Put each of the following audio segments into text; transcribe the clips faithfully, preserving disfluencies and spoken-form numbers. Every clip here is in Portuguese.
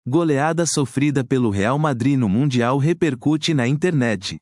Goleada sofrida pelo Real Madrid no Mundial repercute na internet.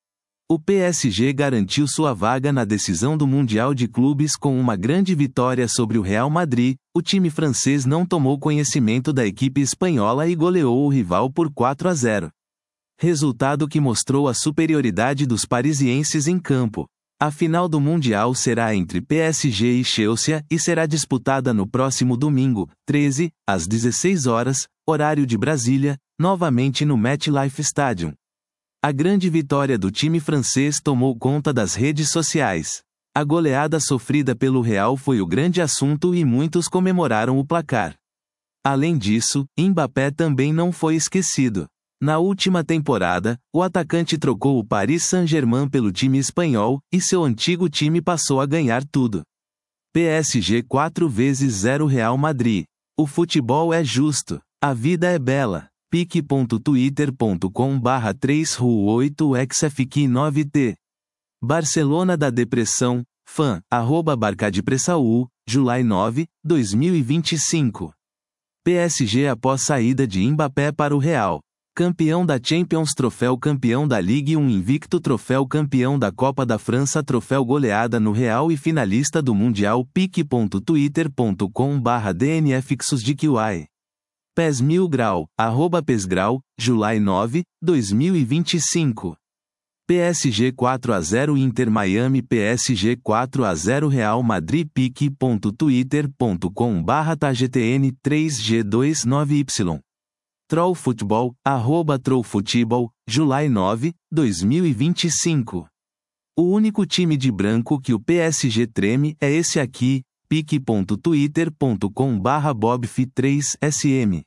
O P S G garantiu sua vaga na decisão do Mundial de Clubes com uma grande vitória sobre o Real Madrid. O time francês não tomou conhecimento da equipe espanhola e goleou o rival por quatro a zero. Resultado que mostrou a superioridade dos parisienses em campo. A final do Mundial será entre P S G e Chelsea e será disputada no próximo domingo, treze, às dezesseis horas, horário de Brasília, novamente no MetLife Stadium. A grande vitória do time francês tomou conta das redes sociais. A goleada sofrida pelo Real foi o grande assunto e muitos comemoraram o placar. Além disso, Mbappé também não foi esquecido. Na última temporada, o atacante trocou o Paris Saint-Germain pelo time espanhol, e seu antigo time passou a ganhar tudo. P S G quatro vezes zero Real Madrid. O futebol é justo. A vida é bela. pique ponto twitter ponto com barra três ru oito x f q nove t. Barcelona da Depressão, fã, arroba Barcadepressaú, July nove, dois mil e vinte e cinco. P S G após saída de Mbappé para o Real. Campeão da Champions, troféu campeão da Ligue um invicto, troféu campeão da Copa da França, troféu goleada no Real e finalista do Mundial. pique ponto twitter ponto com barra D N F fixos de Q I. Pes Mil Grau, arroba Pesgrau, July nove, dois mil e vinte e cinco. P S G quatro a zero Inter Miami, P S G quatro a zero Real Madrid. pique ponto twitter ponto com barra T G T N três G vinte e nove Y. Troll Futebol, arroba Troll Futebol, July nove, dois mil e vinte e cinco. O único time de branco que o P S G treme é esse aqui, pique ponto twitter ponto com barra Bobf três S M.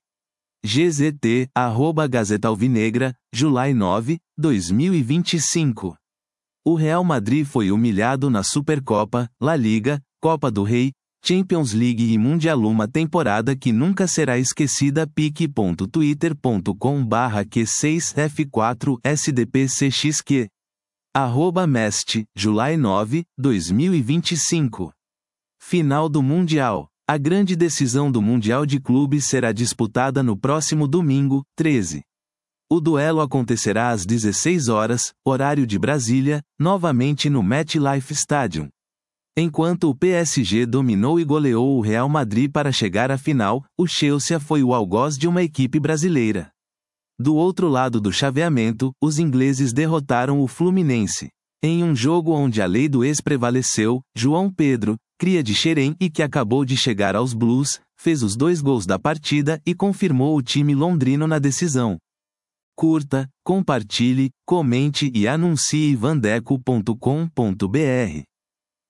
G Z T, arroba Gazeta Alvinegra, July nove, dois mil e vinte e cinco. O Real Madrid foi humilhado na Supercopa, La Liga, Copa do Rei, Champions League e Mundial, uma temporada que nunca será esquecida. pique ponto twitter ponto com barra Q seis F quatro S D P C X Q. Arroba Mest, July nove, dois mil e vinte e cinco. Final do Mundial. A grande decisão do Mundial de Clubes será disputada no próximo domingo, treze. O duelo acontecerá às dezesseis horas, horário de Brasília, novamente no MetLife Stadium. Enquanto o P S G dominou e goleou o Real Madrid para chegar à final, o Chelsea foi o algoz de uma equipe brasileira. Do outro lado do chaveamento, os ingleses derrotaram o Fluminense. Em um jogo onde a lei do ex prevaleceu, João Pedro, cria de Xerém e que acabou de chegar aos Blues, fez os dois gols da partida e confirmou o time londrino na decisão. Curta, compartilhe, comente e anuncie vandeco ponto com ponto br.